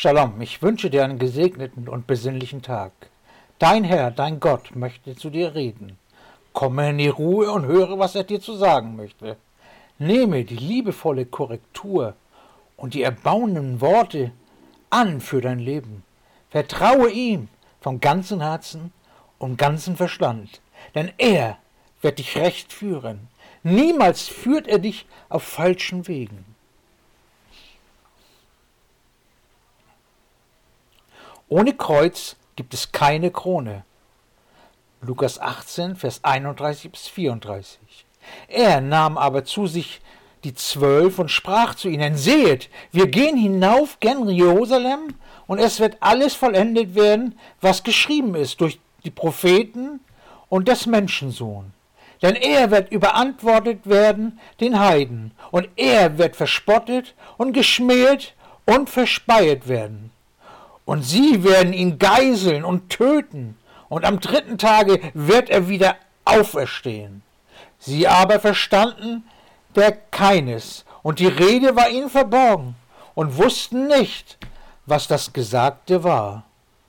Shalom, ich wünsche dir einen gesegneten und besinnlichen Tag. Dein Herr, dein Gott möchte zu dir reden. Komme in die Ruhe und höre, was er dir zu sagen möchte. Nehme die liebevolle Korrektur und die erbauenden Worte an für dein Leben. Vertraue ihm von ganzem Herzen und ganzem Verstand, denn er wird dich recht führen. Niemals führt er dich auf falschen Wegen. Ohne Kreuz gibt es keine Krone. Lukas 18, Vers 31 bis 34. Er nahm aber zu sich die 12 und sprach zu ihnen: Sehet, wir gehen hinauf gen Jerusalem, und es wird alles vollendet werden, was geschrieben ist durch die Propheten und des Menschensohn. Denn er wird überantwortet werden den Heiden, und er wird verspottet und geschmäht und verspeiet werden. Und sie werden ihn geißeln und töten, und am 3. Tage wird er wieder auferstehen. Sie aber verstanden der keines, und die Rede war ihnen verborgen, und wussten nicht, was das Gesagte war.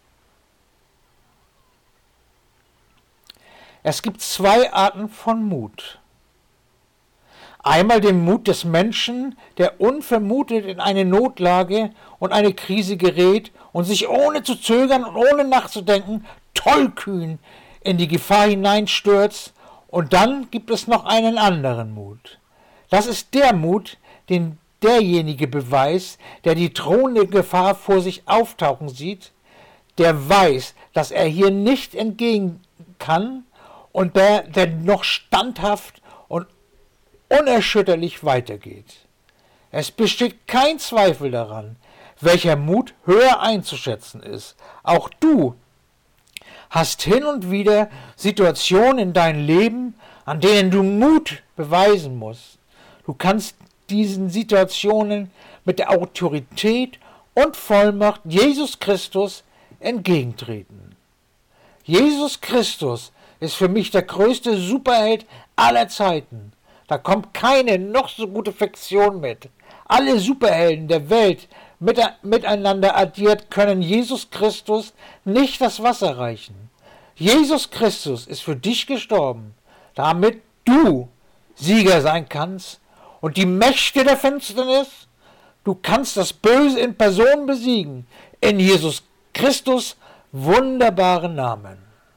Es gibt 2 Arten von Mut. Einmal den Mut des Menschen, der unvermutet in eine Notlage und eine Krise gerät und sich ohne zu zögern und ohne nachzudenken tollkühn in die Gefahr hineinstürzt. Und dann gibt es noch einen anderen Mut. Das ist der Mut, den derjenige beweist, der die drohende Gefahr vor sich auftauchen sieht, der weiß, dass er hier nicht entgehen kann und der noch standhaft und unerschütterlich weitergeht. Es besteht kein Zweifel daran, welcher Mut höher einzuschätzen ist. Auch du hast hin und wieder Situationen in deinem Leben, an denen du Mut beweisen musst. Du kannst diesen Situationen mit der Autorität und Vollmacht Jesus Christus entgegentreten. Jesus Christus ist für mich der größte Superheld aller Zeiten. Da kommt keine noch so gute Fiktion mit. Alle Superhelden der Welt miteinander addiert können Jesus Christus nicht das Wasser reichen. Jesus Christus ist für dich gestorben, damit du Sieger sein kannst und die Mächte der Finsternis. Du kannst das Böse in Person besiegen, in Jesus Christus wunderbaren Namen.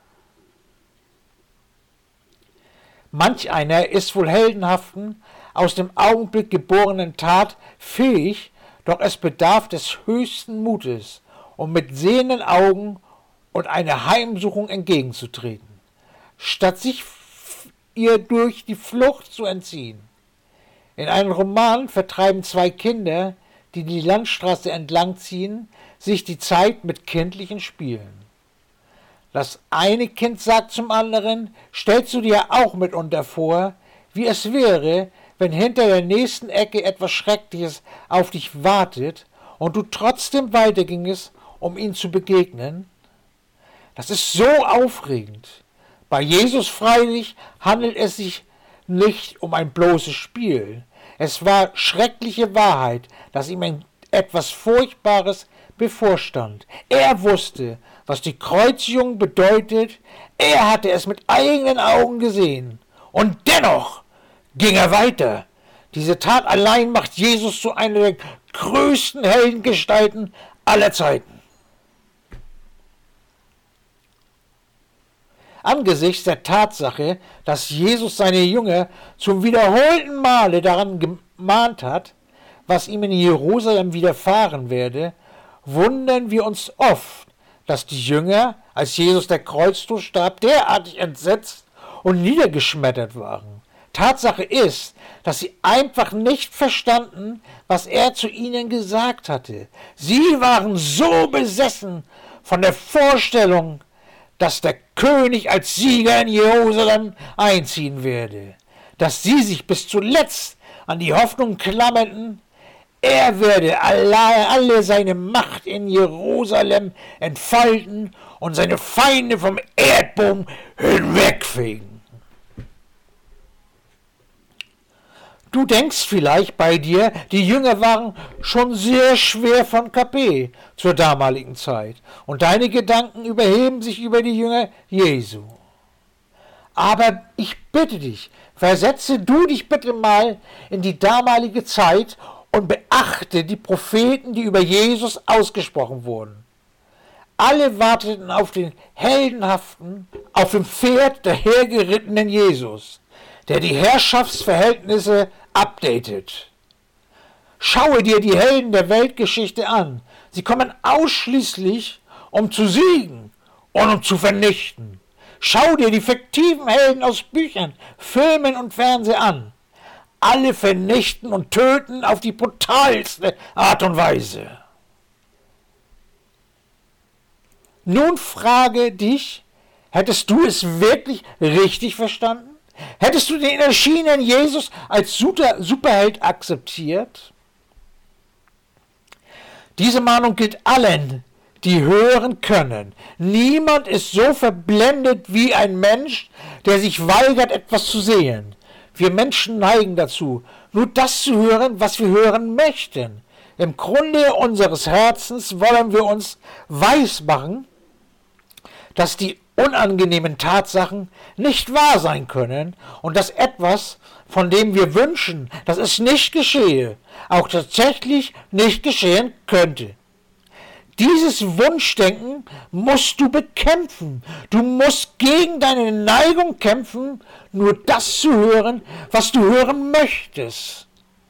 Manch einer ist wohl heldenhaften, aus dem Augenblick geborenen Tat fähig, doch es bedarf des höchsten Mutes, um mit sehenden Augen und einer Heimsuchung entgegenzutreten, statt sich ihr durch die Flucht zu entziehen. In einem Roman vertreiben 2 Kinder, die die Landstraße entlang ziehen, sich die Zeit mit kindlichen Spielen. Das eine Kind sagt zum anderen: Stellst du dir auch mitunter vor, wie es wäre, wenn hinter der nächsten Ecke etwas Schreckliches auf dich wartet und du trotzdem weitergingest, um ihm zu begegnen? Das ist so aufregend. Bei Jesus freilich handelt es sich nicht um ein bloßes Spiel. Es war schreckliche Wahrheit, dass ihm etwas Furchtbares bevorstand. Er wusste, was die Kreuzigung bedeutet. Er hatte es mit eigenen Augen gesehen. Und dennoch ging er weiter. Diese Tat allein macht Jesus zu einer der größten Heldengestalten aller Zeiten. Angesichts der Tatsache, dass Jesus seine Jünger zum wiederholten Male daran gemahnt hat, was ihm in Jerusalem widerfahren werde, wundern wir uns oft, dass die Jünger, als Jesus der Kreuztod starb, derartig entsetzt und niedergeschmettert waren. Tatsache ist, dass sie einfach nicht verstanden, was er zu ihnen gesagt hatte. Sie waren so besessen von der Vorstellung, dass der König als Sieger in Jerusalem einziehen werde, dass sie sich bis zuletzt an die Hoffnung klammerten, er werde alle seine Macht in Jerusalem entfalten und seine Feinde vom Erdboden hinwegfegen. Du denkst vielleicht bei dir, die Jünger waren schon sehr schwer von KP zur damaligen Zeit und deine Gedanken überheben sich über die Jünger Jesu. Aber ich bitte dich, versetze du dich bitte mal in die damalige Zeit und beachte die Propheten, die über Jesus ausgesprochen wurden. Alle warteten auf den heldenhaften, auf dem Pferd dahergerittenen Jesus, der die Herrschaftsverhältnisse updatet. Schaue dir die Helden der Weltgeschichte an. Sie kommen ausschließlich, um zu siegen und um zu vernichten. Schau dir die fiktiven Helden aus Büchern, Filmen und Fernsehen an. Alle vernichten und töten auf die brutalste Art und Weise. Nun frage dich, hättest du es wirklich richtig verstanden? Hättest du den erschienenen Jesus als Superheld akzeptiert? Diese Mahnung gilt allen, die hören können. Niemand ist so verblendet wie ein Mensch, der sich weigert, etwas zu sehen. Wir Menschen neigen dazu, nur das zu hören, was wir hören möchten. Im Grunde unseres Herzens wollen wir uns weismachen, dass die unangenehmen Tatsachen nicht wahr sein können und dass etwas, von dem wir wünschen, dass es nicht geschehe, auch tatsächlich nicht geschehen könnte. Dieses Wunschdenken musst du bekämpfen. Du musst gegen deine Neigung kämpfen, nur das zu hören, was du hören möchtest.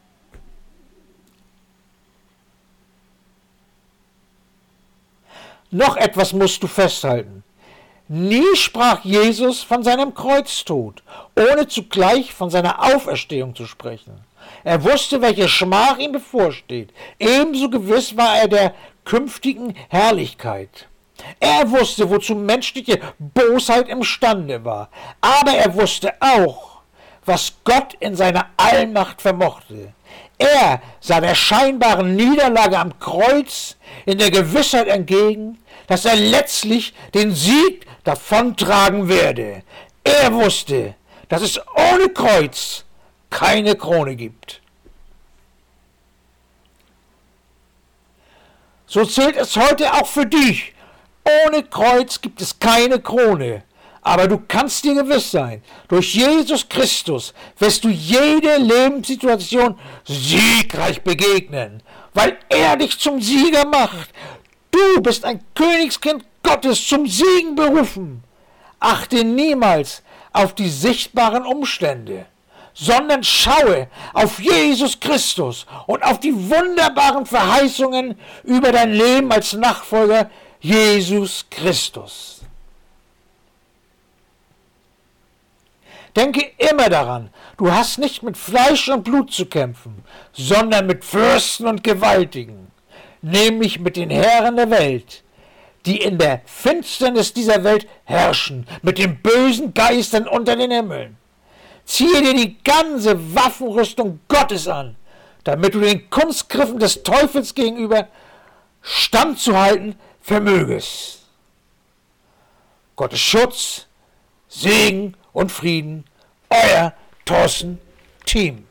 Noch etwas musst du festhalten. Nie sprach Jesus von seinem Kreuztod, ohne zugleich von seiner Auferstehung zu sprechen. Er wusste, welche Schmach ihm bevorsteht. Ebenso gewiss war er der künftigen Herrlichkeit. Er wusste, wozu menschliche Bosheit imstande war. Aber er wusste auch, was Gott in seiner Allmacht vermochte. Er sah der scheinbaren Niederlage am Kreuz in der Gewissheit entgegen, dass er letztlich den Sieg davontragen werde. Er wusste, dass es ohne Kreuz keine Krone gibt. So zählt es heute auch für dich. Ohne Kreuz gibt es keine Krone. Aber du kannst dir gewiss sein, durch Jesus Christus wirst du jede Lebenssituation siegreich begegnen, weil er dich zum Sieger macht. Du bist ein Königskind Gottes, zum Siegen berufen. Achte niemals auf die sichtbaren Umstände, sondern schaue auf Jesus Christus und auf die wunderbaren Verheißungen über dein Leben als Nachfolger Jesus Christus. Denke immer daran, du hast nicht mit Fleisch und Blut zu kämpfen, sondern mit Fürsten und Gewaltigen, nämlich mit den Herren der Welt, die in der Finsternis dieser Welt herrschen, mit den bösen Geistern unter den Himmeln. Ziehe dir die ganze Waffenrüstung Gottes an, damit du den Kunstgriffen des Teufels gegenüber standzuhalten vermögest. Gottes Schutz, Segen und Frieden, euer Thorsten Thiem.